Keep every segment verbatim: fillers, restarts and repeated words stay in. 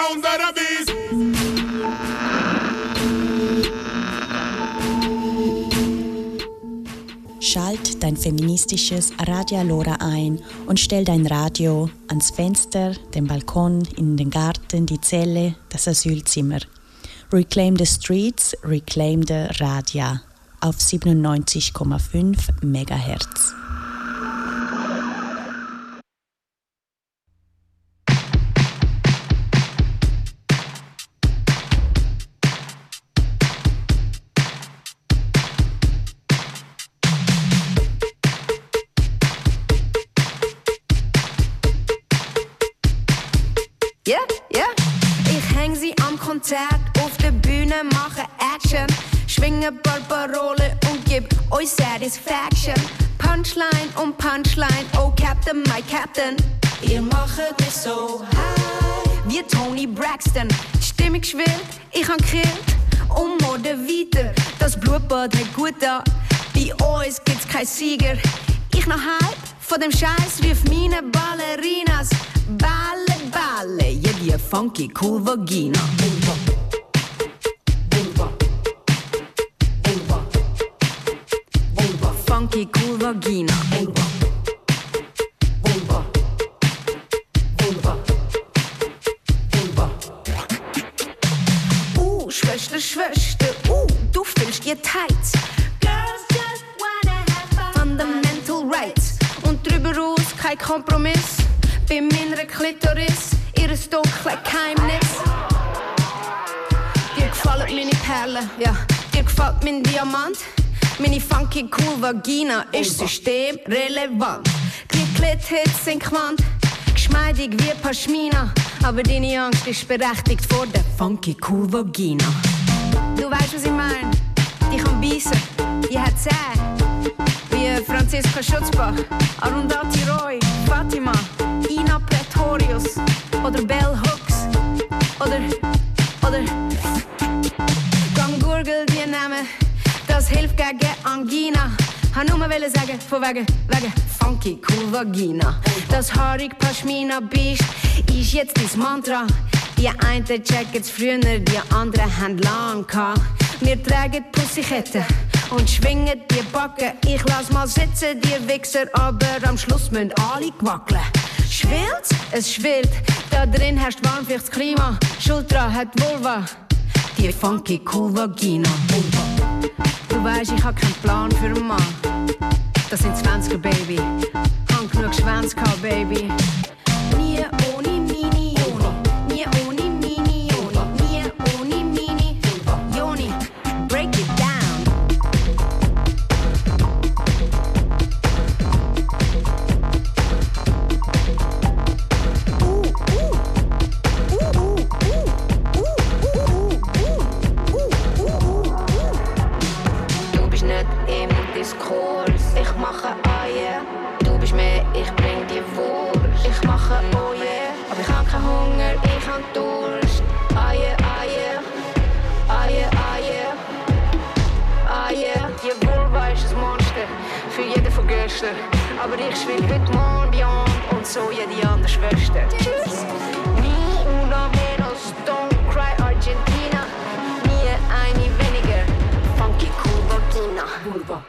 sounds of the beast. Schalt dein feministisches Radio Alora ein und stell dein Radio ans Fenster, den Balkon, in den Garten, die Zelle, das Asylzimmer. Reclaim the Streets, Reclaim the Radio auf siebenundneunzig Komma fünf Megahertz. Yeah, yeah. Ich häng sie am Konzert, auf der Bühne, mache Action, schwinge paar Parolen und gib euch Satisfaction. Punchline um Punchline, oh Captain, my Captain. Ihr macht es so high wie Tony Braxton. Die Stimmung schwillt, ich han gekillt und Mode weiter. Das Blutbad hat gut da, bei uns gibt's kein Sieger. Ich noch Hype von dem Scheiß wie auf meine Ballerinas. Balle, balle, yeah, die funky cool Vagina. Vulva, vulva, vulva, vulva, funky cool Vagina. Vulva, vulva, vulva, vulva. Uh, Schwester, Schwester, uh, du fühlst dir tight. Girls just wanna have fun. Fundamental rights und drüber raus kein Kompromiss. Bei meiner Klitoris, ihres dunklen Geheimnis. Dir gefallen meine Perlen, ja, dir gefällt mein Diamant. Meine funky cool Vagina ist systemrelevant. Die Klithits sind gewandt, geschmeidig wie Pashmina. Aber deine Angst ist berechtigt vor der funky cool Vagina. Du weißt, was ich meine? Die kann beißen, die hat Zähne. Wie Franziska Schutzbach, Arundhati Roy, Fatima, Ina Pretorius oder Bell Hooks oder, oder Gang Gurgel, die Namen, das hilft gegen Angina. Han nur mal sagen, von wegen, wegen funky cool Vagina. Das haarig Pashmina Biest ist jetzt dein Mantra. Die einen checken's früher, die anderen haben lang gehabt. Wir tragen Pussyketten und schwingen die Backen. Ich lass mal sitzen, die Wichser, aber am Schluss müssen alle wackeln. Schwillt? Es schwillt. Da drin herrscht warm fürs Klima. Schultra hat Vulva. Die funky cool Vagina. Vulva. Du weisst, ich hab keinen Plan für einen Mann. Das sind zwanziger, Baby. Hab genug Schwänze gehabt, Baby. Nie ohne Mini, Joni. Nie ohne Mini, Joni. Nie ohne Mini, Joni. Break it down. Ich mache Eier, du bist mehr, ich bring dir Wurst. Ich mache oh yeah, aber ich hab keinen Hunger, ich hab Durst. Eier, Eier, Eier, Eier, Eier. Die Vulva ist ein Monster, für jeden von gestern. Aber ich schwing heute morgen Beyond und so jede andere Schwester. Tschüss. Nie una menos, don't cry Argentina. Nie eine weniger, funky cool Vagina. Vulva.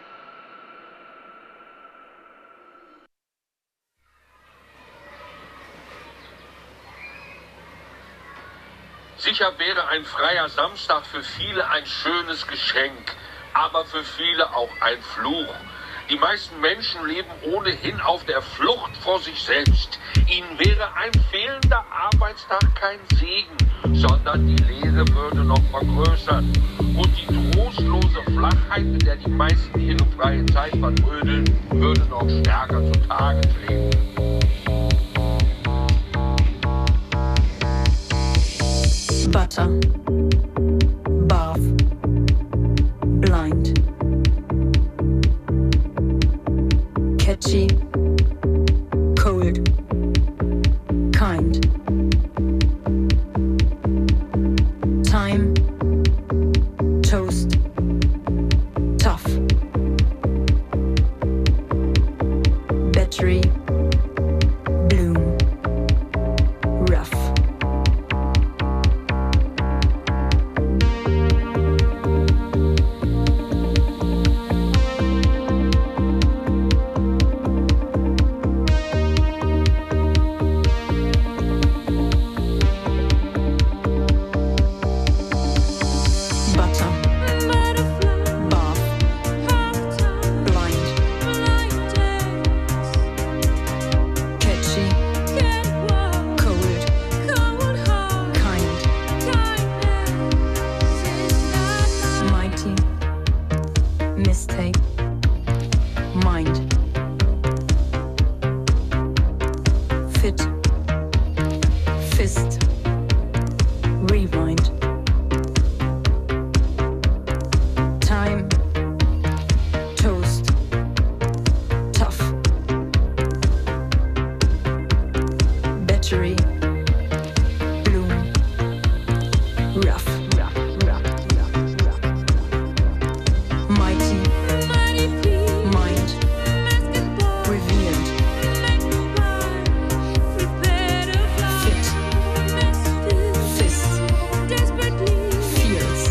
Sicher wäre ein freier Samstag für viele ein schönes Geschenk, aber für viele auch ein Fluch. Die meisten Menschen leben ohnehin auf der Flucht vor sich selbst. Ihnen wäre ein fehlender Arbeitstag kein Segen, sondern die Leere würde noch vergrößern. Und die trostlose Flachheit, in der die meisten ihre freie Zeit vertrödeln, würde noch stärker zutage treten. Butter, bath, blind, catchy, cold, kind, time, toast, tough, battery, bloom, rough. Rewind. Time. Toast. Tough. Battery. Bloom. Rough. Mighty. Mind. Revealed. Fit. Fist. Feels.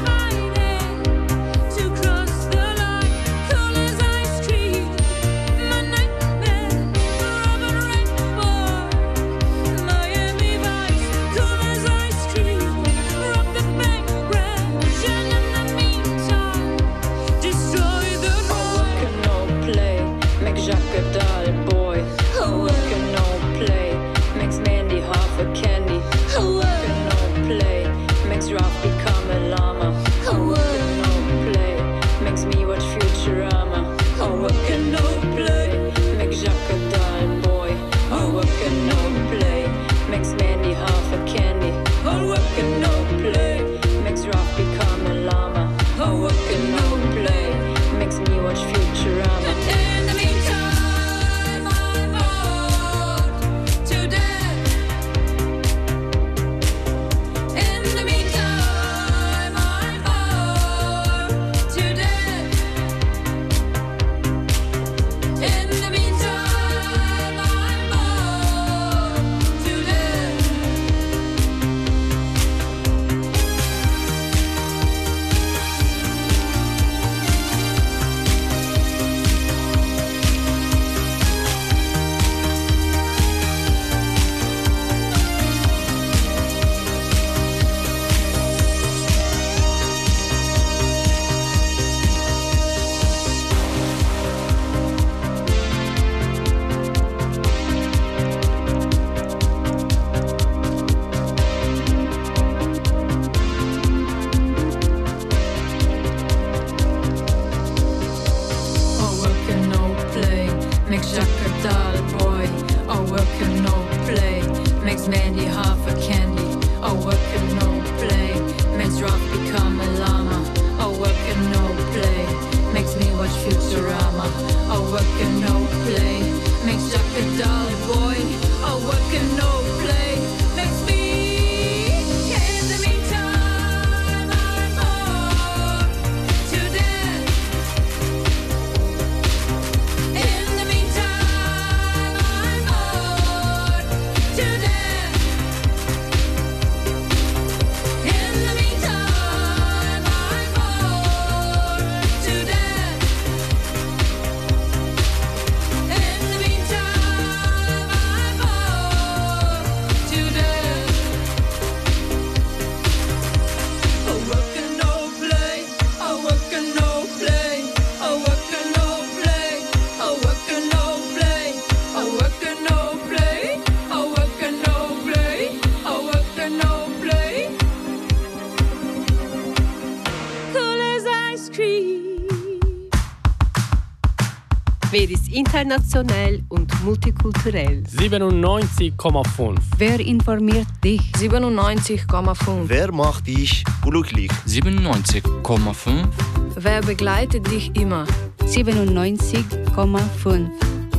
Wer ist international und multikulturell? siebenundneunzig Komma fünf. Wer informiert dich? siebenundneunzig Komma fünf. Wer macht dich glücklich? siebenundneunzig Komma fünf. Wer begleitet dich immer? siebenundneunzig Komma fünf.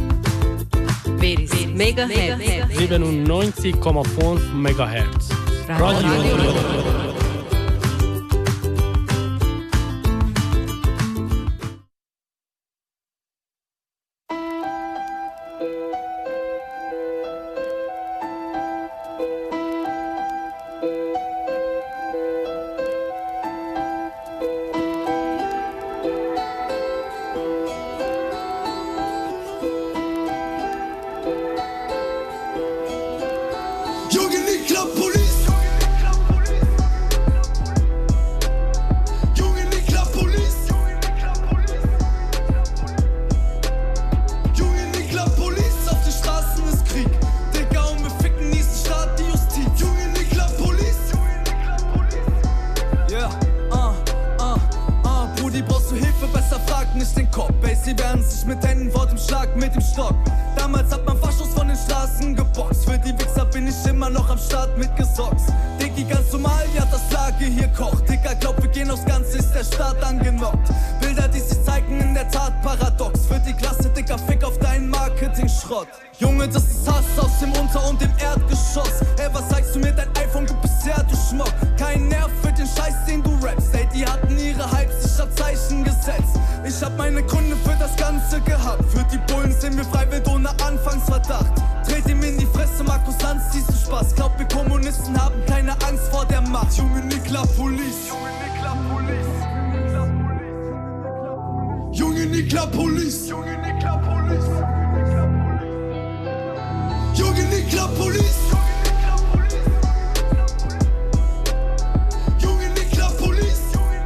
Wer ist Megahertz? siebenundneunzig Komma fünf Megahertz. Radio. Radio. Damals hat man Faschos von den Straßen geboxt. Für die Wichser bin ich immer noch am Start mit Gesocks. Diggi, ganz normal, gekocht. Digga, glaub, wir gehen aufs Ganze, ist der Staat angenockt. Bilder, die sich zeigen, in der Tat paradox. Für die Klasse, Digga, fick auf deinen Marketing-Schrott. Junge, das ist Hass aus dem Unter- und dem Erdgeschoss. Ey, was zeigst du mir, dein iPhone gibt bisher, du Schmock. Kein Nerv für den Scheiß, den du rappst. Ey, die hatten ihre Hypes, ich hab Zeichen gesetzt. Ich hab meine Gründe für das Ganze gehabt. Für die Bullen sind wir freiwillig ohne Anfangsverdacht. Dreht ihm in die Fresse, Markus Lanz, siehst du Spaß. Glaub, wir Kommunisten haben keine Angst vor der Macht. Junge, Nikla Police. Junge, Nikla Police. Junge, Nikla Police. Junge, Nikla Police. Junge, Nikla Police.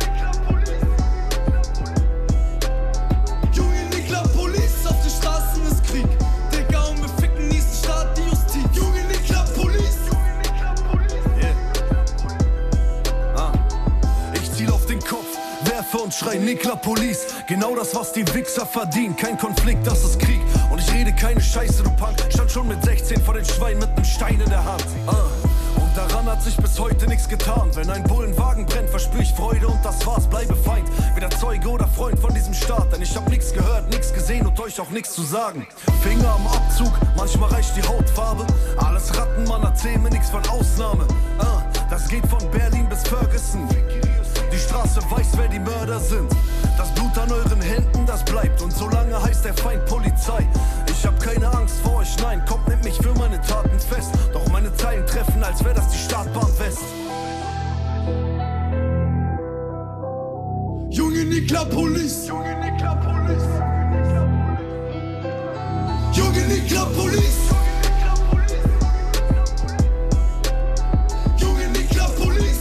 Junge, Nikla Police. Auf den Straßen ist Krieg. Digga, und wir ficken diesen Staat, die Justiz. Junge, Nikla Police. Yeah. Ah. Ich ziel auf den Kopf, werfe und schrei Nikla Police. Genau das, was die Wichser verdienen. Kein Konflikt, das ist Krieg. Und ich rede keine Scheiße, du Punk. Stand schon mit sechzehn vor den Schweinen mit nem Stein in der Hand. Ah. Und daran hat sich bis heute nichts getan. Wenn ein Bullenwagen brennt, verspür ich Freude und das war's, bleibe Feind. Weder Zeuge oder Freund von diesem Staat. Denn ich hab nichts gehört, nichts gesehen und euch auch nichts zu sagen. Finger am Abzug, manchmal reicht die Hautfarbe. Alles Ratten, man erzähl mir nichts von Ausnahme. Ah. Das geht von Berlin bis Ferguson. Die Straße weiß, wer die Mörder sind. Das Blut an euren Händen, das bleibt. Und solange heißt der Feind Polizei. Ich hab keine Angst vor euch, nein, kommt, nehmt mich für meine Taten fest. Doch meine Zeilen treffen, als wär das die Startbahn West. Junge, Nikla Police. Junge, Nikla Police. Junge, Nikla Police. Junge, Nikla Police.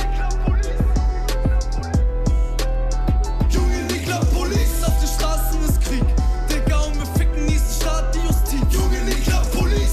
Junge, Nikla Police. Auf den Straßen ist Krieg. Digga, und wir ficken diesen Staat, die Justiz. Junge, Nikla Police.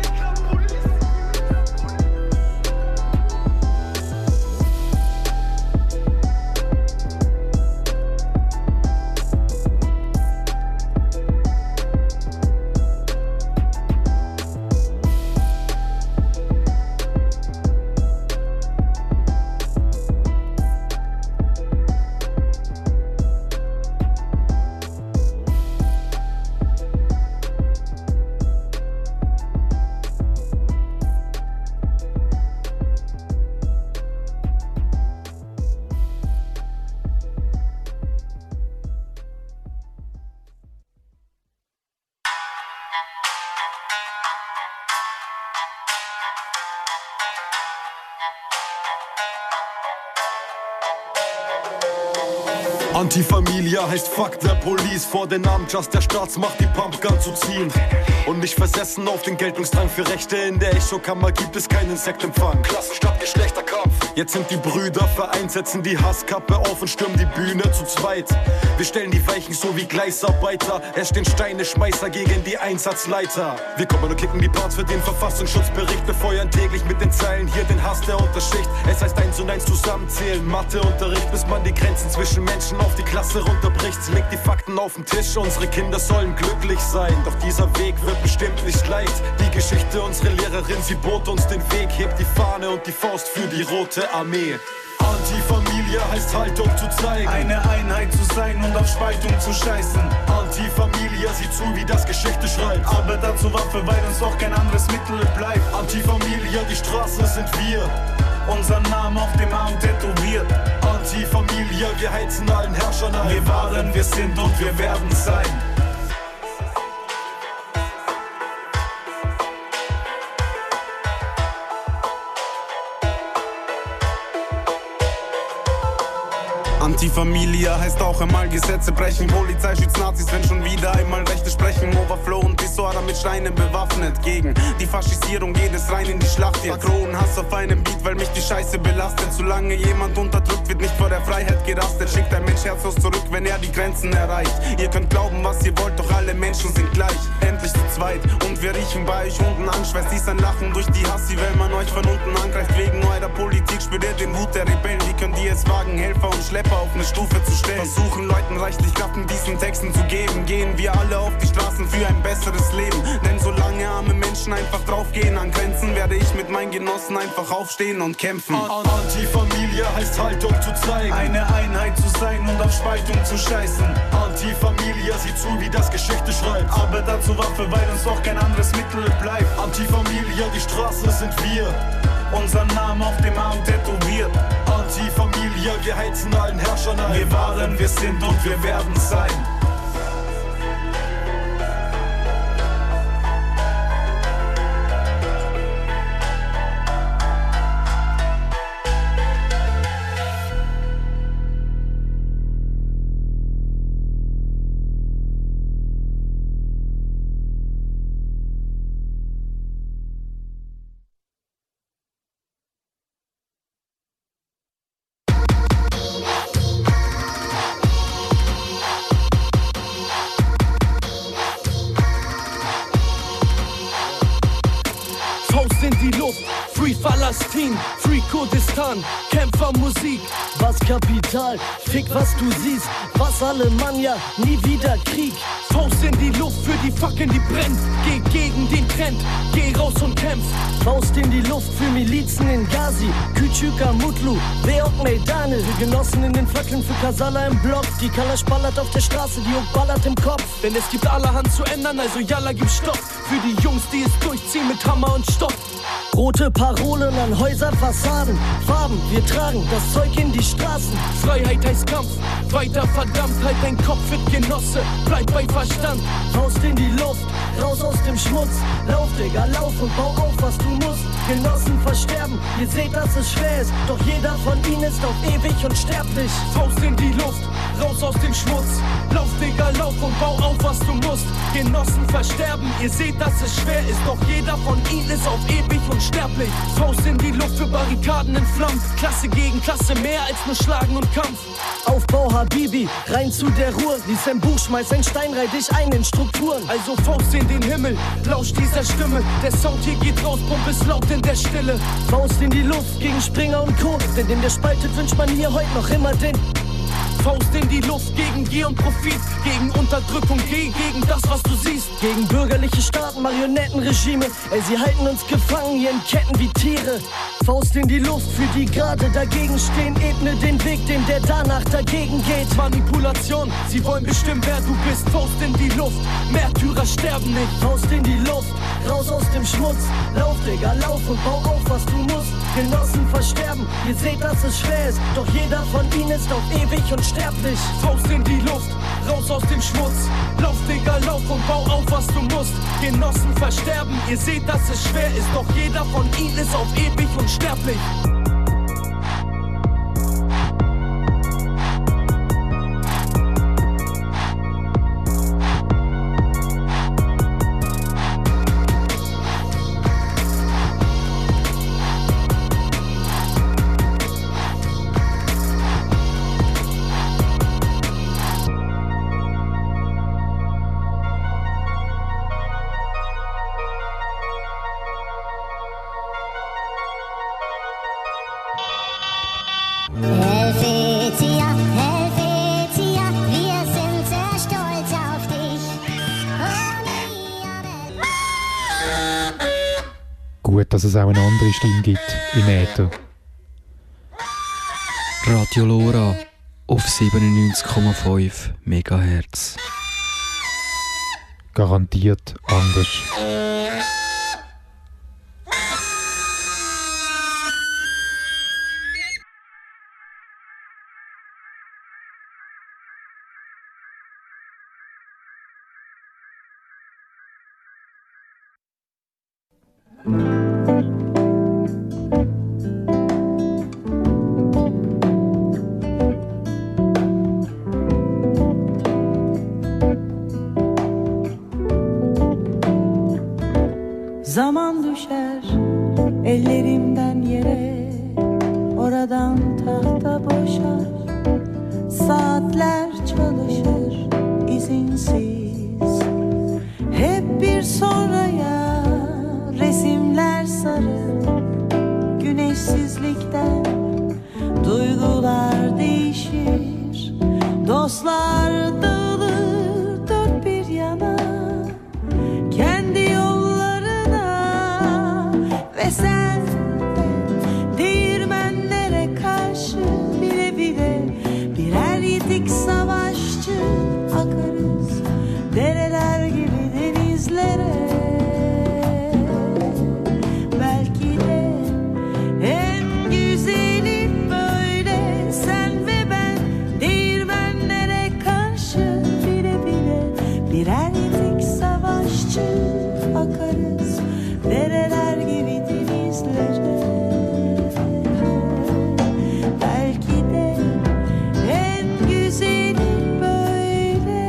Antifamilia heißt fuck der Police. Vor den Namen just der Staatsmacht die Pumpgun zu ziehen. Und nicht versessen auf den Geltungsdrang für Rechte. In der Echokammer gibt es keinen Sektempfang. Klassen statt Geschlechterkampf. Jetzt sind die Brüder vereint, setzen die Hasskappe auf und stürmen die Bühne zu zweit. Wir stellen die Weichen so wie Gleisarbeiter. Es stehen Steine, Schmeißer gegen die Einsatzleiter. Wir kommen und klicken die Parts für den Verfassungsschutzbericht. Befeuern täglich mit den Zeilen hier den Hass der Unterschicht. Es heißt eins und eins zusammenzählen, Matheunterricht, bis man die Grenzen zwischen Menschen auf die Klasse runterbricht. Sie legt die Fakten auf den Tisch, unsere Kinder sollen glücklich sein. Doch dieser Weg wird bestimmt nicht leicht. Die Geschichte, unsere Lehrerin, sie bot uns den Weg. Hebt die Fahne und die Faust für die Rote Armee. Antifamilie heißt Haltung zu zeigen. Eine Einheit zu sein und auf Spaltung zu scheißen. Antifamilie sieht zu, wie das Geschichte schreibt. Aber dazu Waffe, weil uns auch kein anderes Mittel bleibt. Antifamilie, die Straße sind wir. Unser Name auf dem Arm tätowiert. Antifamilie, wir heizen allen Herrschern ein. Wir waren, wir sind und wir werden sein. Antifamilie heißt auch einmal Gesetze brechen. Polizei schützt Nazis, wenn schon wieder einmal Rechte sprechen. Overflow und Disorder mit Steinen bewaffnet. Gegen die Faschisierung geht es rein in die Schlacht jetzt. Hass auf einem Beat, weil mich die Scheiße belastet. Solange jemand unterdrückt, wird nicht vor der Freiheit gerastet. Schickt ein Mensch herzlos zurück, wenn er die Grenzen erreicht. Ihr könnt glauben, was ihr wollt, doch alle Menschen sind gleich. Endlich zu zweit und wir riechen bei euch unten an. Schweißt dies ein Lachen durch die Hassi, wenn man euch von unten angreift. Wegen eurer Politik spürt ihr den Wut der Rebellen. Die könnt ihr es wagen, Helfer und Schlepper auf eine Stufe zu stellen. Versuchen Leuten reichlich Kraft in diesen Texten zu geben. Gehen wir alle auf die Straßen für ein besseres Leben. Denn solange arme Menschen einfach draufgehen an Grenzen, werde ich mit meinen Genossen einfach aufstehen und kämpfen. Antifamilie heißt Haltung zu zeigen, eine Einheit zu sein und auf Spaltung zu scheißen. Antifamilie sieht zu, wie das Geschichte schreibt, aber dazu Waffe, weil uns doch kein anderes Mittel bleibt. Antifamilie, die Straße sind wir, unser Name auf dem Arm tätowiert. Antifamilie, wir heizen allen Herrschern ein. Wir waren, wir sind und wir werden sein. Free Palästin, Free Kurdistan, Kämpfermusik. Was Kapital, fick was du siehst, was Alemannia, nie wieder Krieg. Faust in die Luft für die Fackeln, die brennt. Geh gegen den Trend, geh raus und kämpf. Faust in die Luft für Milizen in Ghazi, Küçük Mutlu, Beok Meidane. Wir Genossen in den Fackeln für Kasala im Block. Die Kalasch ballert auf der Straße, die Uk ballert im Kopf. Denn es gibt allerhand zu ändern, also Yalla, gib Stopp. Für die Jungs, die es durchziehen mit Hammer und Stock. Rote Parolen an Häuserfassaden, Farben, wir tragen das Zeug in die Straßen. Freiheit heißt Kampf, weiter verdammt, halt dein Kopf fit, Genosse, bleib bei Verstand. Faust in die Luft, raus aus dem Schmutz, lauf, Digga, lauf und bau auf, was du musst. Genossen versterben, ihr seht, dass es schwer ist, doch jeder von ihnen ist auf ewig unsterblich. Faust in die Luft, raus aus dem Schmutz, lauf, Digga, lauf und bau auf, was du musst. Genossen versterben, ihr seht, dass es schwer ist, doch jeder von ihnen ist auf ewig unsterblich. Faust in die Luft für Barrikaden in Flammen, Klasse gegen Klasse, mehr als nur Schlagen und Kampf. Aufbau Habibi, rein zu der Ruhe, lies ein Buch, schmeiß ein Stein, reih dich ein in Strukturen. Also Faust in den Himmel, lausch dieser Stimme, der Sound hier geht raus, Pump ist laut in der Stille. Faust in die Luft gegen Springer und Co., denn dem der spaltet, wünscht man hier heute noch immer den. Faust in die Luft gegen Gier und Profit, gegen Unterdrückung, geh gegen das, was du siehst. Gegen bürgerliche Staaten, Marionettenregime, ey, sie halten uns gefangen hier in Ketten wie Tiere. Faust in die Luft für die gerade dagegen stehen, ebne den Weg, den der danach dagegen geht. Manipulation, sie wollen bestimmen, wer du bist. Faust in die Luft, Märtyrer sterben nicht. Faust in die Luft, raus aus dem Schmutz, lauf, Digga, lauf und bau auf, was du musst. Genossen versterben, ihr seht, dass es schwer ist, doch jeder von ihnen ist auf ewig und sterblich. Faust in die Luft, raus aus dem Schmutz, lauf, Digga, lauf und bau auf, was du musst. Genossen versterben, ihr seht, dass es schwer ist, doch jeder von ihnen ist auf ewig und sterblich. Helvetia, Helvetia, wir sind sehr stolz auf dich. Gut, dass es auch eine andere Stimme gibt im Äther. Radio Lora auf siebenundneunzig Komma fünf Megahertz. Garantiert anders. Zaman düşer ellerimden yere, oradan tahta boşar. Saatler çalışır izinsiz, hep bir sonraya resimler sarı. Güneşsizlikten duygular değişir, dostlar dağılır dört bir yana, kendi yollarına. Ve sen değirmenlere karşı bile bile birer yitik savaşçı, akarız dereler gibi denizlere. Belki de en güzeli böyle, sen ve ben değirmenlere karşı bile bile birer yitik savaşçı, akarız dereler gibi denizlere. Belki de en güzeli böyle.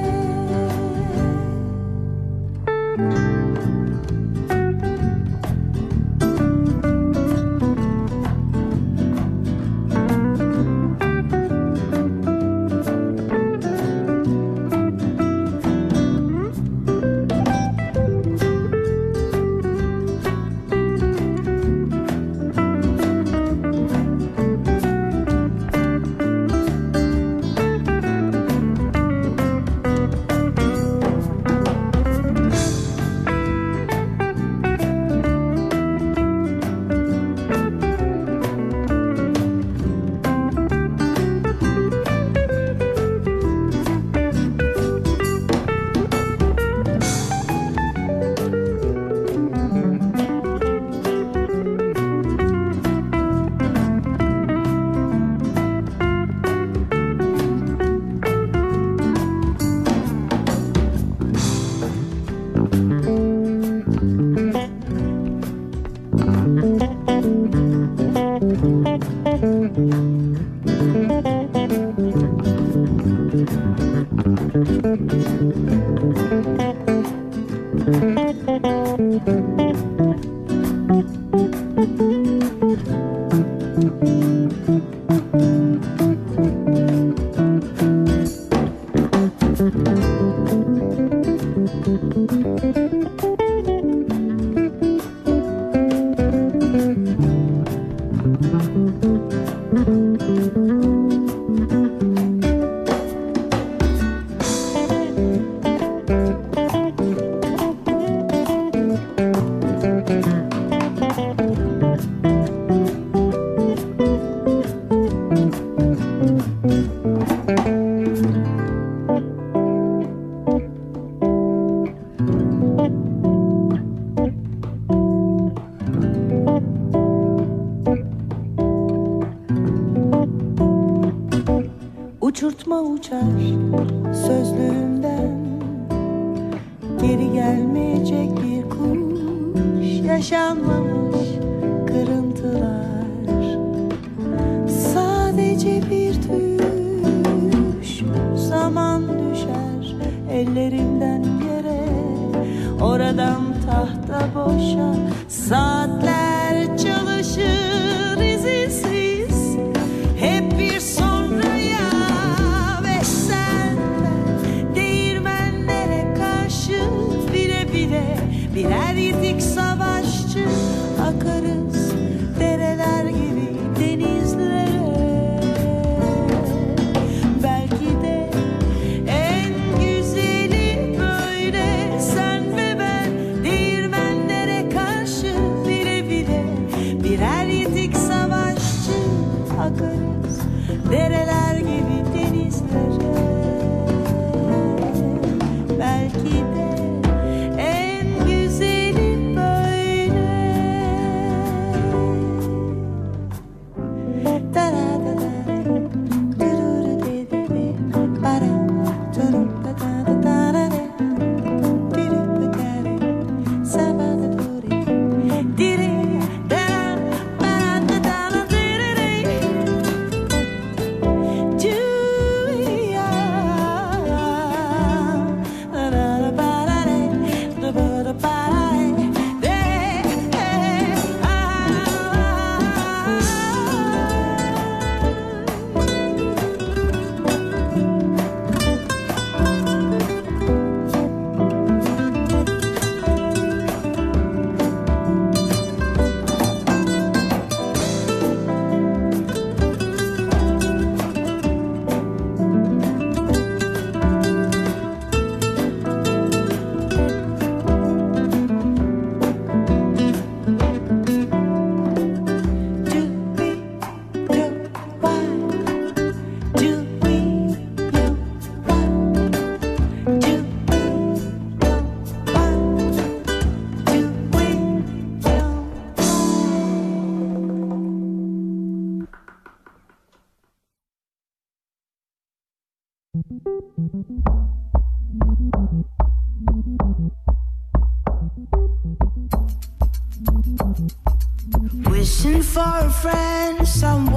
Uçurtma uçar sözlüğümden, geri gelmeyecek bir kuş, yaşanmamış kırıntılar, sadece bir düş. Zaman düşer ellerimden yere, oradan tahta boşa, saatler çalışır izinsiz, hep bir sonraya. Ve sen ben değirmenlere karşı bile bile birer yitik savaşçı, akarız dereler gibi denizlere. Belki de en güzeli böyle, sen ve ben değirmenlere karşı bile bile birer yitik savaşçı, akarız dereler gibi denizlere. Belki de en güzeli böyle. Da da da da, dururu de de de, para, turup da da da da da, dirup da da da, sabah da duri, dire da, para da da da da da, do. Wishing for a friend, someone